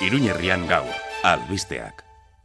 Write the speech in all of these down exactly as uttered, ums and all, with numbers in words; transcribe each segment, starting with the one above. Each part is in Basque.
Iruñerrian gaur, albisteak.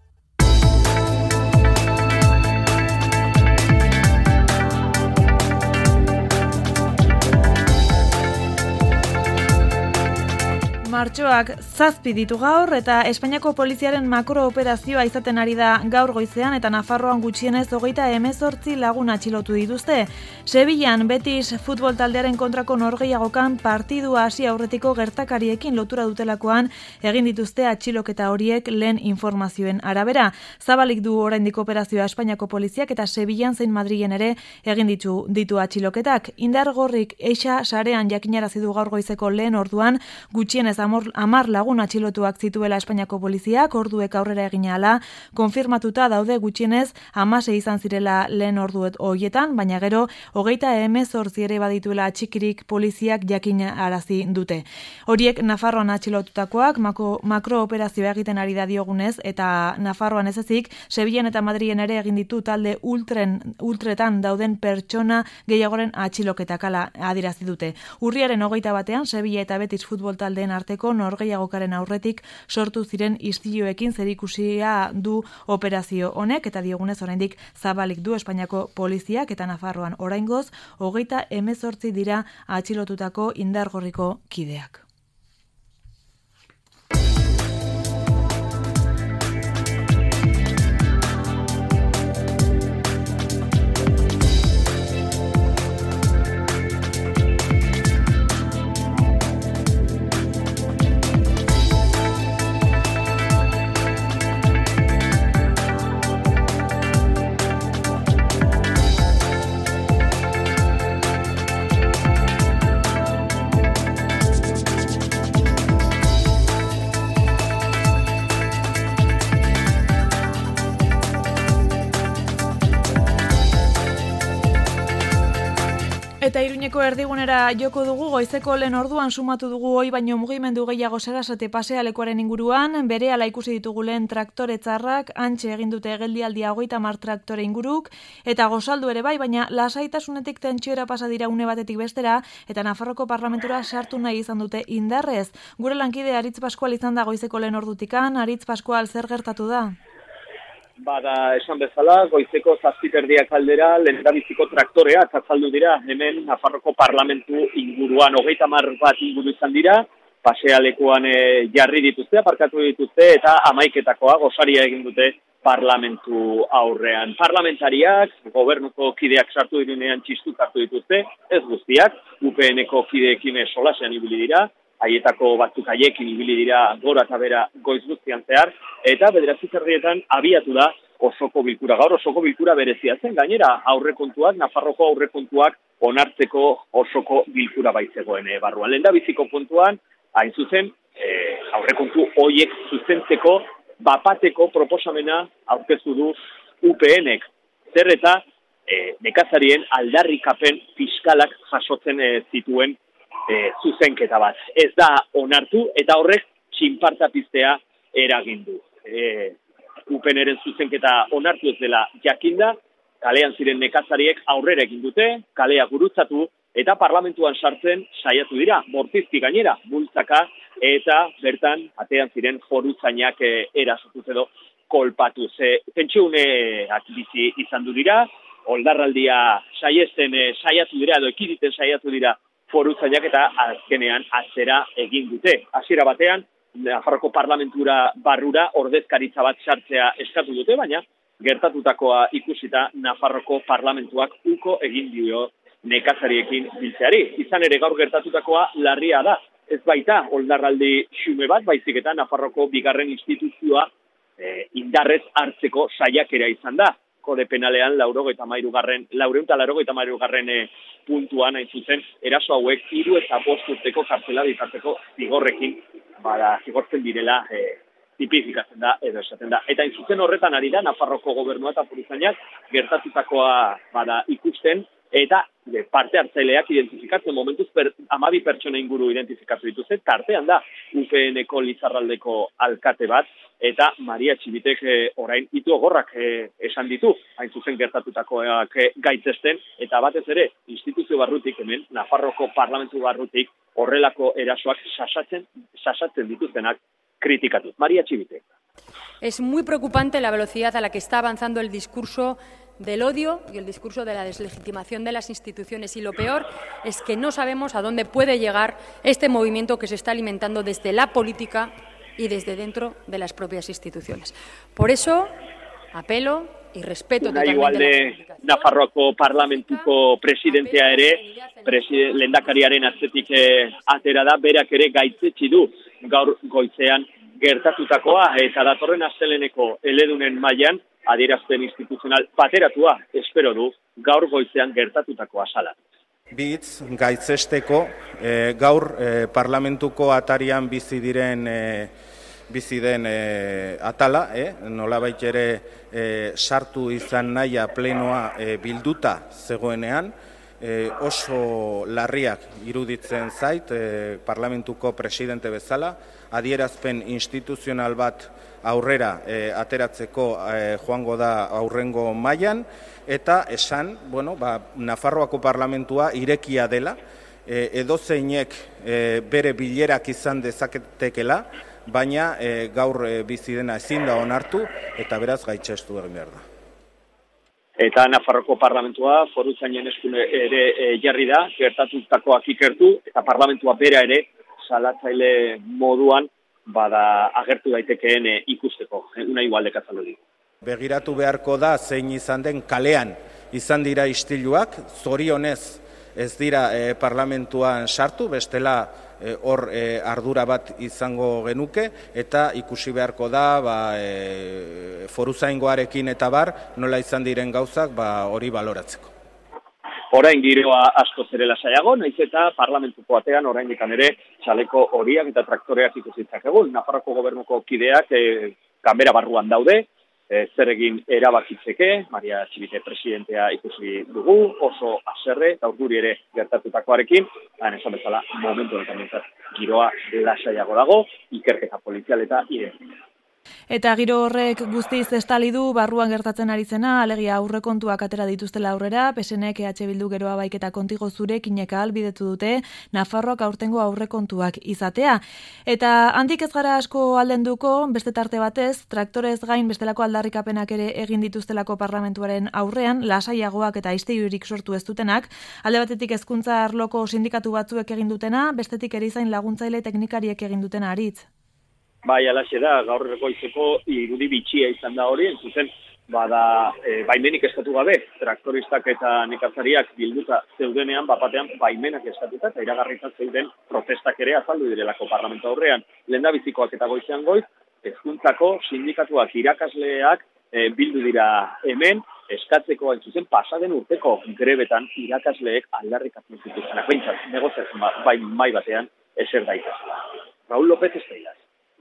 Martxoak zazpi ditu gaur eta Espainiako poliziaren makrooperazioa izaten ari da gaur goizean eta Nafarroan gutxienez hogeita hemezortzi lagun atxilotu dituzte. Sevillan Betis futbol taldearen kontrako norgehiagokan partidua hasi aurretiko gertakariekin lotura dutelakoan egin dituzte atxiloketa horiek lehen informazioen arabera. Zabalik du oraindik operazioa Espainiako poliziak eta Sevillan zein Madrilen ere egin ditu ditu atxiloketak. Indar gorrik eixa sarean jakinarazi du gaur goizeko lehen orduan gutxienez amar lagun atxilotuak zituela Espainiako poliziak, orduek aurrera egin ahala, konfirmatuta daude gutxienez hamasei izan zirela lehen orduet horietan, baina gero hogeita hemezortzi ere badituela atxikirik poliziak jakin arazi dute. Horiek Nafarroan atxilotutakoak makrooperazioa egiten ari da diogunez, eta Nafarroan ez ezik, Sevillan eta Madrilen ere egin ditu talde ultren, ultretan dauden pertsona gehiagoren atxiloketak ala adirazi dute. Urriaren hogeita batean, Sevilla eta Betis futbol taldeen arteko norgehiagokaren aurretik sortu ziren istiluekin zerikusia du operazio honek eta diogunez oraindik zabalik du Espainiako poliziak eta Nafarroan oraingoz hogeita hemezortzi dira atxilotutako indargorriko kideak. Eta Iruñeko erdigunera joko dugu, goizeko lehen orduan sumatu dugu hoi baino mugimendu gehiago Sarasate pasealekuaren inguruan, berehala ikusi ditugu lehen traktore txarrak, antxe egin dute geldialdia hogeita hamar traktore inguruk, eta gozaldu ere bai, baina lasaitasunetik tentsiora pasa dira une batetik bestera, eta Nafarroko parlamentura sartu nahi izan dute indarrez. Gure lankide Aritz Pascual izan da goizeko lehen ordutikan. Aritz Pascual, zer gertatu da? Bada, esan bezala, goizeko zazpiterdiak aldera, lehendabiziko traktoreak azaldu dira, hemen Nafarroko parlamentu inguruan, hogeita hamar bat inguru izan dira, pasealekuan e, jarri dituzte, aparkatu dituzte, eta hamaiketakoa gosaria egin dute parlamentu aurrean. Parlamentariak, gobernuko kideak sartu direnean txistuk hartu dituzte, ez guztiak, U P N-eko kideekin solasean ibili dira, haietako batzuk haiekin ibili dira gora eta bera goiz guztian zehar, eta bederatzi zerdietan abiatu da osoko bilkura. Gaur osoko bilkura berezia zen, gainera aurrekontuak, Nafarroko aurrekontuak onartzeko osoko bilkura baitzegoen e, barruan. Lehendabiziko puntuan, hain zuzen, e, aurrekontu hoiek zuzentzeko bapateko proposamena aurkeztu du U P N-ek. Zer eta e, nekazarien aldarrikapen fiskalak jasotzen e, zituen E, zuzenketa bat. Ez da onartu eta horrek txinpartapiztea eragindu. E, U P N-ren zuzenketa onartu ez dela jakinda, kalean ziren nekazariek aurrera egin dute, kalea gurutzatu eta parlamentuan sartzen saiatu dira, bortizki gainera, bultzaka eta bertan atean ziren foruzainak e, erasotuz edo kolpatuz. E, Pentsiuneak bizi izan du dira, oldarraldia saiesten e, saiatu dira edo ekiditen saiatu dira foruzainak eta azkenean atzera egin dute. Hasiera batean, Nafarroko parlamentura barrura ordezkaritza bat sartzea eskatu dute, baina gertatutakoa ikusita Nafarroko parlamentuak uko egin dio nekazariekin biltzeari. Izan ere gaur gertatutakoa larria da. Ez baita oldarraldi xume bat, baizik eta Nafarroko bigarren instituzioa e, indarrez hartzeko saiakera izan da. Kode penalean laurogeita hamairugarren, laureunta laurogeita hamairugarren e, puntuan hain zuzen, eraso hauek hiru eta bost urteko kartzela bitarteko zigorrekin, bada, zigortzen direla e, tipifikatzen da, edo esaten da. Eta hain zuzen horretan ari da, Nafarroko gobernua eta polizainak gertatutakoa bada ikusten, eta de, parte hartzaileak identifikatzen momentuz per, amabi pertsona inguru identifikatu dituzte, tartean da U P N-eko Lizarraldeko alkate bat, eta Maria Txibitek e, orain itu ogorrak e, esan ditu, hain zuzen gertatutakoak e, gaitzesten, eta batez ere, instituzio barrutik hemen, Nafarroko parlamentu barrutik, horrelako erasoak sasatzen, sasatzen dituztenak kritikatu. Maria Txibite. Es muy preocupante la velocidad a la que está avanzando el discurso del odio y el discurso de la deslegitimación de las instituciones. Y lo peor es que no sabemos a dónde puede llegar este movimiento que se está alimentando desde la política y desde dentro de las propias instituciones. Por eso, apelo y respeto totalmente igualde Nafarroako parlamentuko presidentea ere, preside, lehendakariaren atzetik eh, atera da, berak ere gaitzetsi du gaur goizean gertatutakoa eta datorren asteleheneko eledunen mailan adierazpen instituzional bateratua espero du gaur goizean gertatutakoa sala. Bitz gaitzesteko e, gaur e, parlamentuko atarian bizi diren e, bizi den e, atala, e, nolabait ere e, sartu izan nahia plenoa e, bilduta zegoenean, e, oso larriak iruditzen zait e, parlamentuko presidente bezala, adierazpen instituzional bat aurrera e, ateratzeko e, joango da aurrengo mailan eta esan, bueno, ba, Nafarroako parlamentua irekia dela, e, edozeinek e, bere bilerak izan dezaketekela, baina e, gaur e, bizi dena ezin da onartu eta beraz gaitzestu egin behar da. Eta Nafarroko parlamentua foruzainen eskune ere e, jarri da, gertatutakoak ikertu eta parlamentua bera ere salatzaile moduan bada agertu daitekeen e, ikusteko, una igualdek azaldu digu. Begiratu beharko da zein izan den kalean izan dira istiluak, zorionez ez dira e, parlamentuan sartu, bestela hor e, ardura bat izango genuke, eta ikusi beharko da ba, e, foruzaingoarekin eta bar, nola izan diren gauzak ba, hori baloratzeko. Orain giroa asko zerela saiago, naiz eta parlamentuko batean orain ikan ere txaleko horiak eta traktoreak ikusitzak egun. Nafarroko gobernuko kideak e, kanbera barruan daude, e, zer egin erabakitzeke, Maria Txibite presidentea ikusi dugu, oso haserre, eta urduri ere gertatutakoarekin, hain esan bezala momentu honetan giroa lasaiago dago, ikerketa polizial eta identitatea. Eta giro horrek guztiz estali du barruan gertatzen ari zena, alegia aurrekontuak atera dituztela aurrera, P S Nek E H Bildu Geroa Baiketa Kontigo zurekinek ahalbidetu dute Nafarroak aurtengo aurrekontuak izatea. Eta handik ez gara asko aldenduko, beste tarte batez, traktorez gain bestelako aldarrikapenak ere egin dituztelako parlamentuaren aurrean, lasaiagoak eta istilurik sortu ez dutenak, alde batetik hezkuntza arloko sindikatu batzuek egin dutena, bestetik erizain laguntzaile teknikariek egin dutena aritz. Bai, alaxe da, gaur goizeko irudi bitxia izan da hori, entzuten, bada, e, baimenik eskatu gabe, traktoristak eta nekazariak bilduta zeudenean, bapatean baimenak eskatuta, eta iragarritan zeuden protestak ere azaldu direlako parlamentu aurrean. Lehendabizikoak eta goizean goiz, hezkuntzako sindikatuak irakasleak e, bildu dira hemen, eskatzeko hain zuzen pasaden urteko grebetan irakasleek aldarrikatzen zituztenak, behintzat, negoziatzen bai mai batean eser daitezela. Raúl López Esteilas.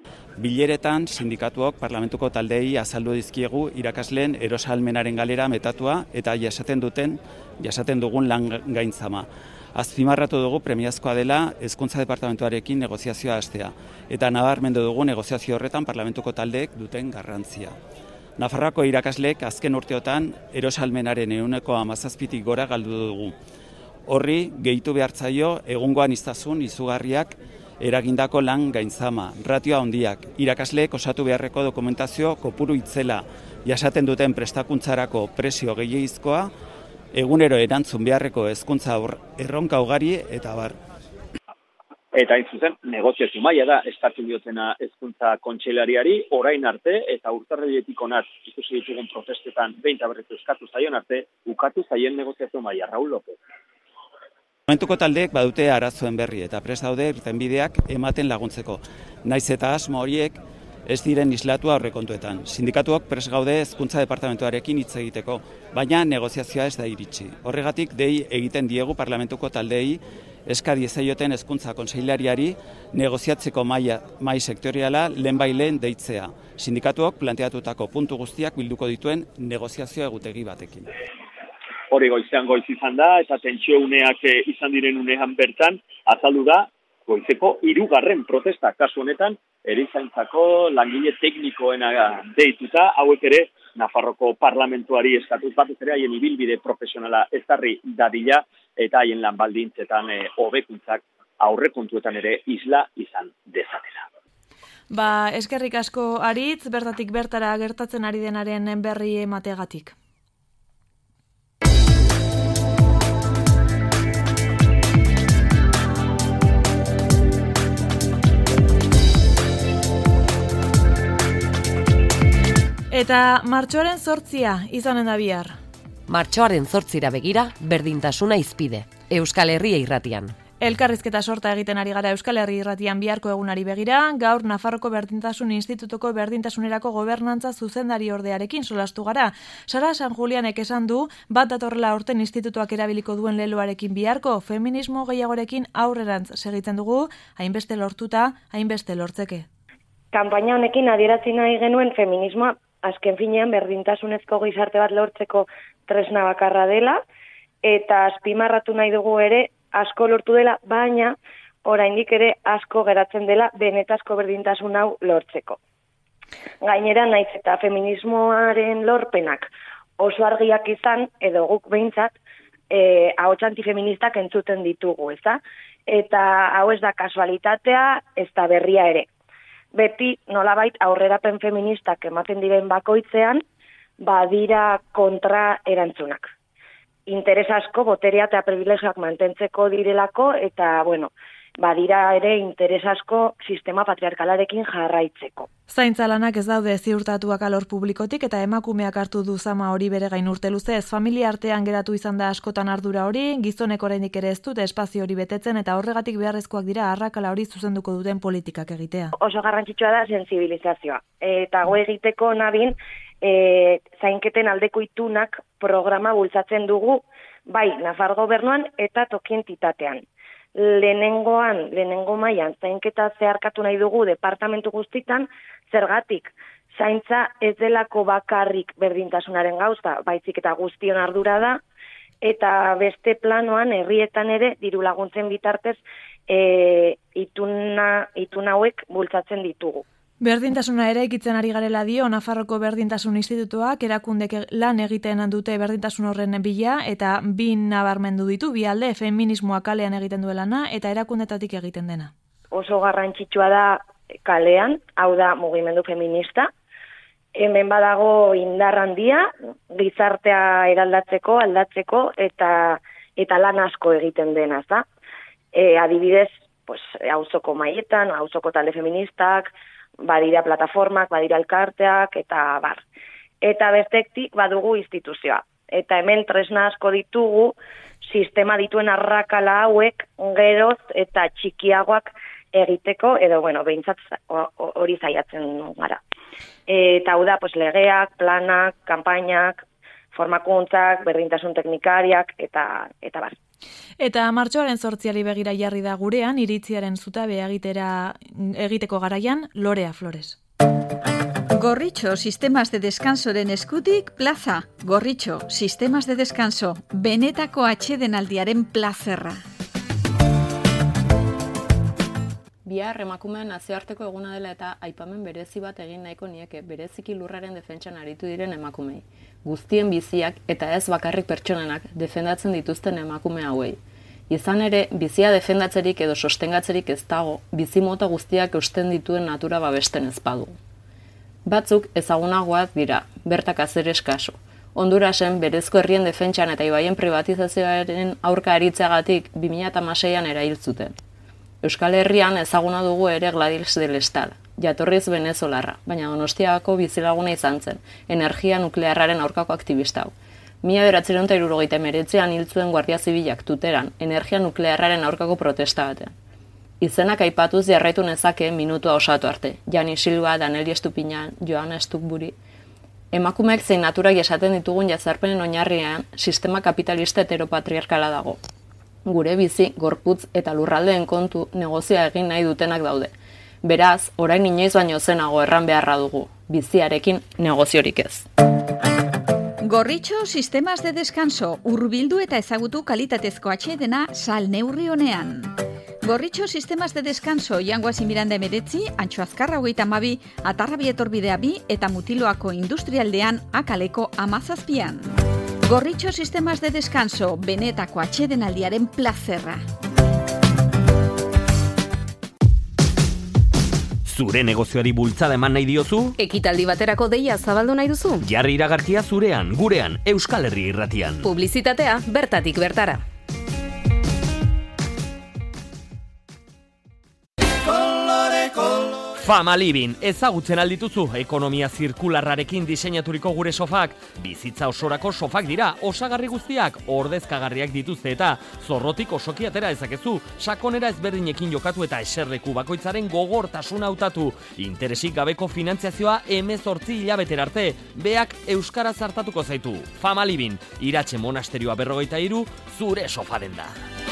Bileretan sindikatuok parlamentuko taldeei azaldu dizkiegu irakasleen erosahalmenaren galera metatua eta jasaten duten jasaten dugun lan gainzama. Azpimarratu dugu premiazkoa dela hezkuntza departamentuarekin negoziazioa hastea eta nabarmendu dugu negoziazio horretan parlamentuko taldeek duten garrantzia. Nafarroako irakasleek azken urteotan erosahalmenaren ehuneko hamazazpitik gora galdu dugu. Horri gehitu behartzaio egungo aniztasun izugarriak eragindako lan gainzama, ratioa handiak, irakasleek osatu beharreko dokumentazio kopuru itzela, jasaten duten prestakuntzarako presio gehiagizkoa, egunero erantzun beharreko hezkuntza erronka ugari eta bar. Eta hain zuzen, negoziazio maila da eskatzen diotena hezkuntza kontseilariari, orain arte eta urtarriletik onat ikusi ditugun protestetan behin eta berriz eskatu zaion arte, ukatu zaien negoziazio maila. Raúl López. Momentuko taldeek badute arazoen berri eta prest daude irtenbideak ematen laguntzeko. Naiz eta asmo horiek ez diren islatu aurrekontuetan. Sindikatuok prest gaude hezkuntza departamentuarekin hitz egiteko, baina negoziazioa ez da iritsi. Horregatik dei egiten diegu parlamentuko taldeei eska diezaioten hezkuntza kontseilariari negoziatzeko maila mai sektoriala lehenbailen deitzea. Sindikatuok planteatutako puntu guztiak bilduko dituen negoziazio egutegi batekin. Hori goizean goiz izan da, eta tentsio uneak izan diren unean bertan, azaldu da, goizeko hirugarren protesta kasu honetan, erizaintzako langile teknikoena deituta, hauek ere Nafarroko parlamentuari eskatuz batez ere haien ibilbide profesionala ezarri dadila, eta haien lan baldintzetan hobekuntzak aurrekontuetan ere isla izan dezatela. Ba, eskerrik asko Aritz, bertatik bertara gertatzen ari denaren berri emategatik. Eta martxoaren zortzia izanen da bihar. Martxoaren zortzira begira, berdintasuna izpide. Euskal Herria irratian. Elkarrizketa sorta egiten ari gara Euskal Herri irratian biharko egunari begira, gaur Nafarroko Berdintasun Institutuko Berdintasunerako Gobernantza zuzendari ordearekin solastu gara. Sara San Julianek esan du, bat datorrela aurten institutuak erabiliko duen leloarekin biharko, feminismo gehiagorekin aurrerantz segitzen dugu, hainbeste lortuta, hainbeste lortzeke. Kanpaina honekin adierazi nahi genuen feminismoa azken finean berdintasunezko gizarte bat lortzeko tresna bakarra dela, eta azpimarratu nahi dugu ere asko lortu dela, baina oraindik ere asko geratzen dela benetazko berdintasun hau lortzeko. Gainera, naiz eta feminismoaren lorpenak oso argiak izan, edo guk behintzat, eh, ahots antifeministak entzuten ditugu, ezta? Eta hau ez da kasualitatea, ez da berria ere. Beti nolabait aurrerapen feministak ematen diren bakoitzean, badira kontra erantzunak. Interes asko, boterea eta privilegioak mantentzeko direlako, eta, bueno, badira ere interes asko sistema patriarkalarekin jarraitzeko. Zaintza lanak ez daude ziurtatuak alor publikotik eta emakumeak hartu du zama hori bere gain urte luzez. Familia artean geratu izan da askotan ardura hori, gizonek oraindik ere ez dute espazio hori betetzen eta horregatik beharrezkoak dira arrakala hori zuzenduko duten politikak egitea. Oso garrantzitsua da sentsibilizazioa. Eta go egiteko nabin, e, zainketen aldeko itunak programa bultzatzen dugu, bai, Nafar gobernuan eta toki entitatean. Lehenengoan, lehenengo mailan zainketa zeharkatu nahi dugu departamentu guztitan, zergatik zaintza ez delako bakarrik berdintasunaren gauza, baizik eta guztion ardura da, eta beste planoan herrietan ere diru laguntzen bitartez e, ituna, itun hauek bultzatzen ditugu. Berdintasuna ere ekitzen ari garela dio Nafarroko Berdintasun Institutuak erakundek lan egiten dute berdintasun horren bila eta bi nabarmendu ditu bi alde feminismoa kalean egiten duelana eta erakundetatik egiten dena. Oso garrantzitsua da kalean, hau da mugimendu feminista. Hemen badago indar handia, gizartea eraldatzeko, aldatzeko eta eta lan asko egiten dena, da. E, adibidez, pues auzoko maietan, auzoko talde feministak, badira plataformak, badira elkarteak, eta bar. Eta bestektik badugu instituzioa. Eta hemen tresna asko ditugu, sistema dituen arrakala hauek, geroz eta txikiagoak egiteko, edo, bueno, behintzat hori zaiatzen gara. Eta hau da, pues, legeak, planak, kanpainak, formakuntzak, berdintasun teknikariak, eta, eta bar. Eta martxoaren zortziari begira jarri da gurean, iritziaren zutabe egitera egiteko garaian, Lorea Flores. Gorritxo, sistemas de descansoren eskutik, plaza. Gorritxo, sistemas de descanso, benetako atsedenaldiaren plazerra. Bihar emakumeen nazioarteko eguna dela eta aipamen berezi bat egin nahiko nieke bereziki lurraren defentsan aritu diren emakumei. Guztien biziak eta ez bakarrik pertsonenak defendatzen dituzten emakume hauei. Izan ere, bizia defendatzerik edo sostengatzerik ez dago, bizimota guztiak eusten dituen natura babesten ez badu. Batzuk ezagunagoak dira, Berta Cáceres kasu. Hondurasen berezko herrien defentsan eta ibaien privatizazioaren aurka aritzeagatik bi mila hamaseian erail zuten. Euskal Herrian ezaguna dugu ere Gladys del Estal, jatorriz venezolarra, baina Donostiako bizilaguna izan zen, energia nuklearraren aurkako aktivista hau. Mila bederatziehun eta hirurogeita hemeretzian hil zuen Guardia Zibilak Tuteran, energia nuklearraren aurkako protesta batean. Izenak aipatuz jarraitu nezake minutua osatu arte. Jani Silva, Daneli Estupiñan, Joana Stukburi. Emakumeek zein naturak esaten ditugun jazarpenen oinarrian sistema kapitalista heteropatriarkala dago. Gure bizi, gorputz eta lurraldeen kontu negozioa egin nahi dutenak daude. Beraz, orain inoiz baino zenago erran beharra dugu, biziarekin negoziorik ez. Gorritxo, sistemas de descanso, hurbildu eta ezagutu kalitatezko atsedena sal neurri honean. Gorritxo, sistemas de descanso, Jangoazi Miranda emeretzi, Antxo Azkarra hogeita hamabi, Atarrabi etorbidea bi eta Mutiloako industrialdean akaleko amazazpian. Gorritxo, sistemas de descanso, benetako atsedenaldiaren plazerra. Zure negozioari bultzada eman nahi diozu? Ekitaldi baterako deia zabaldu nahi duzu? Jarri iragarkia zurean, gurean, Euskal Herria Irratian. Publizitatea bertatik bertara. Fama Living, ezagutzen aldituzu, ekonomia zirkularrarekin diseinaturiko gure sofak. Bizitza osorako sofak dira, osagarri guztiak, ordezkagarriak dituzte eta zorrotik osoki atera ezakezu, sakonera ezberdinekin jokatu eta eserleku bakoitzaren gogortasuna hautatu. Interesik gabeko finantziazioa hemezortzi hilabetera arte, beak euskaraz hartatuko zaitu. Fama Living, Iratxe monasterioa berrogeita hiru, zure sofaren da.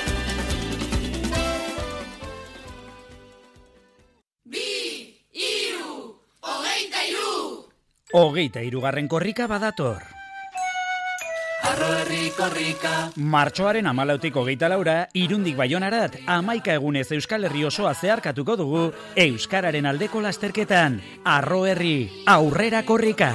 Hogeita hirugarren korrika badator. Arro herri korrika. Martxoaren hamalautik hogeita laura, Irundik Baionarat, hamaika egunez Euskal Herri osoa zeharkatuko dugu Euskararen aldeko lasterketan. Arro herri, aurrera korrika.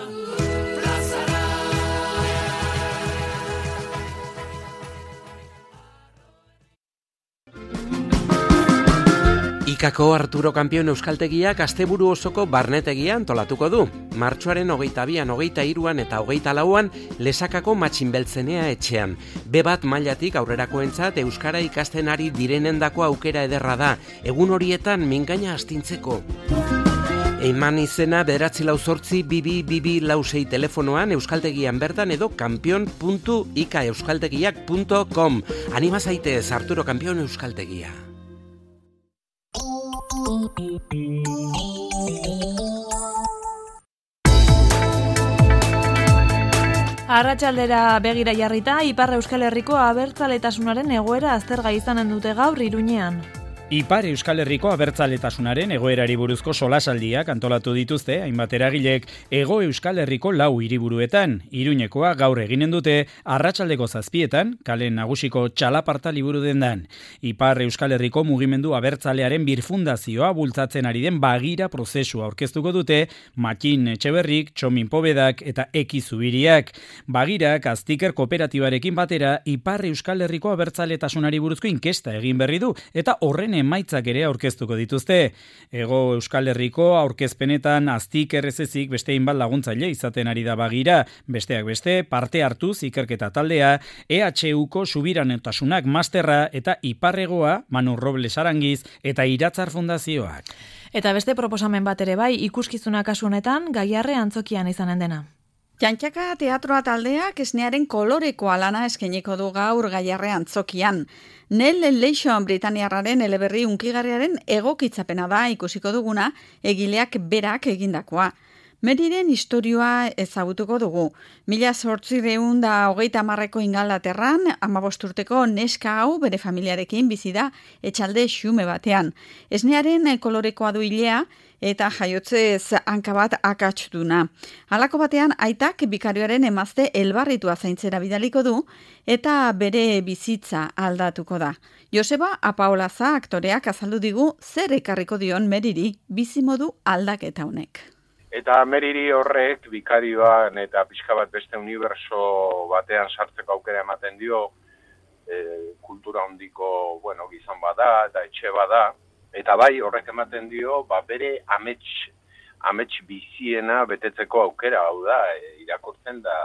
Ikako Arturo Kampion Euskaltegiak asteburu osoko barnetegia antolatuko du. Martxoaren hogeita bian, hogeita hiruan eta hogeita lauan Lesakako Matxinbeltzenea etxean. B bat mailatik aurrerakoentzat euskara ikasten ari direnendako aukera ederra da, egun horietan mingaina astintzeko. Eman izena bederatzi lau zortzi bibi bibi lau sei telefonoan euskaltegian bertan edo kampion puntu ika euskaltegiak puntu com. Anima zaitez Arturo Kampion Euskaltegia. Arratsaldera begira jarrita, Ipar Euskal Herriko abertzaletasunaren egoera aztergai izanen dute gaur Iruñean. Ipar Euskal Herriko abertzaletasunaren egoerari buruzko solasaldiak antolatu dituzte, hainbat eragilek Hego Euskal Herriko lau hiriburuetan. Iruñekoa gaur eginen dute arratsaldeko zazpietan, kale nagusiko txalaparta liburu dendan. Ipar Euskal Herriko mugimendu abertzalearen birfundazioa bultzatzen ari den bagira prozesua aurkeztuko dute Matxin Etxeberrik, Txomin Pobedak eta Eki Zubiriak. Bagirak Aztiker kooperatibarekin batera Ipar Euskal Herriko abertzaletasunari buruzko inkesta egin berri du eta horren emaitzak ere aurkeztuko dituzte. Hego Euskal Herriko aurkezpenetan Aztiker ez ezik beste hainbat laguntzaile izaten ari da bagira, besteak beste parte hartuz ikerketa taldea, E H Uko subiranotasunak masterra eta Iparregoa Manu Robles Arangiz eta Iratzar Fundazioak. Eta beste proposamen bat ere bai, ikuskizuna kasu honetan Gaiarre antzokian izanen dena. Jantxaka teatroa taldeak esnearen kolorekoa lana eskainiko du gaur Gaiarre antzokian. Nell Leishon Britaniarraren eleberri unkigarriaren egokitzapena da ikusiko duguna egileak berak egindakoa. Meriren istorioa ezagutuko dugu. Mila zortziehun da hogeita hamarreko Ingalaterran, hamabost urteko neska hau bere familiarekin bizi da etxalde xume batean. Esnearen kolorekoa du ilea eta jaiotzez hanka bat akatsduna. Halako batean aitak bikarioaren emazte elbarritua zaintzera bidaliko du eta bere bizitza aldatuko da. Joseba Apaolaza aktoreak azaldu digu zer ekarriko dion Meriri bizimodu aldaketa honek. Eta Meriri horrek bikarioan eta pixka bat beste uniberso batean sartzeko aukera ematen dio, e, kultura hondiko, bueno, gizon bada eta etxe bada, eta bai horrek ematen dio, ba, bere amets, amets biziena betetzeko aukera, hau da, e, irakurtzen da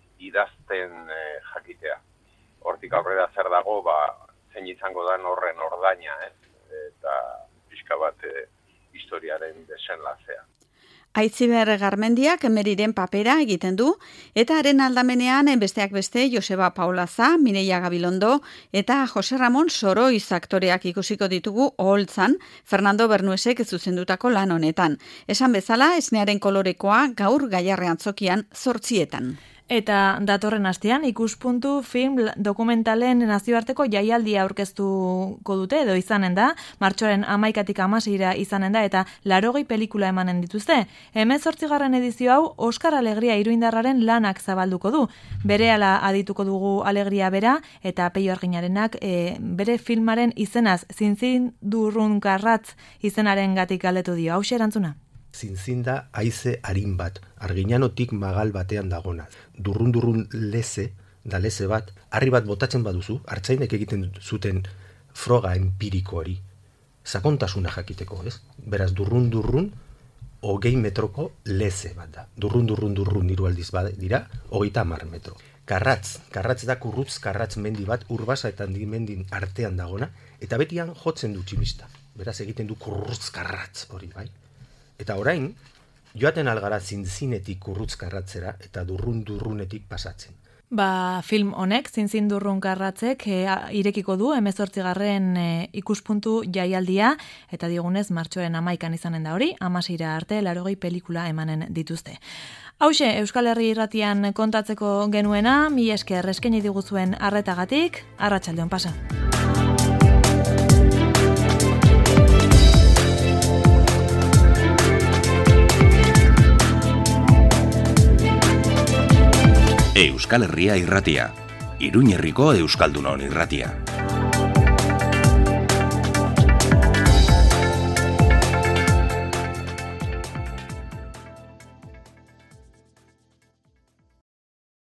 idazten e, jakitea. Hortik aurrera zer dago, ba, zein izango dan horren ordaina, ez? Eta pixka bat e, historiaren desenlazea. Aitziber Garmendiak Meriren papera egiten du, eta haren aldamenean besteak beste Joseba Paulaza, Mireia Gabilondo eta Jose Ramon Soroiz aktoreak ikusiko ditugu oholtzan Fernando Bernuesek zuzendutako lan honetan. Esan bezala, esnearen kolorekoa gaur Gaiarre antzokian zortzietan. Eta datorren astean ikuspuntu film dokumentalen nazioarteko jaialdia aurkeztuko dute edo izanen da, martxoaren hamaikatik hamaseira izanen da eta larogei pelikula emanen dituzte. Hemezortzigarren edizio hau Oskar Alegria iruindarraren lanak zabalduko du. Berehala adituko dugu Alegria bera eta Peio Arginarenak e, bere filmaren izenaz zintzin durrunkarratz izenaren gatik galdetu dio. Hauxe erantzuna. Zinzinda haize arin bat, Arginanotik magal batean dagona. Durrun-durrun leze, da leze bat, harri bat botatzen baduzu, artzainek egiten zuten froga empiriko hori. sakontasuna jakiteko, ez? Beraz, durrun-durrun, hogei metroko leze bat da. Durrun-durrun-durrun hiru aldiz bat dira, hogeita hamar metro. Karratz, karratz da kurrutz karratz mendi bat, urbasa eta mendin artean dagona, eta betian jotzen du tximista. Beraz, egiten du kurrutz karratz hori, bai? Eta orain, joaten algara zinzinetik kurrutz karratzera eta durrun-durrunetik pasatzen. Ba, film honek, zinzin durrun karratzek, e, irekiko du, emezortzigarren e, ikuspuntu jaialdia, eta digunez, martxoaren amaikan izanen da hori, amaseira arte, larogei pelikula emanen dituzte. Hauxe, Euskal Herri irratian kontatzeko genuena, mi esker eskaini diguzuen arretagatik, arratsaldeon pasa. Euskal Herria irratia, Iruñerriko Euskaldunon irratia.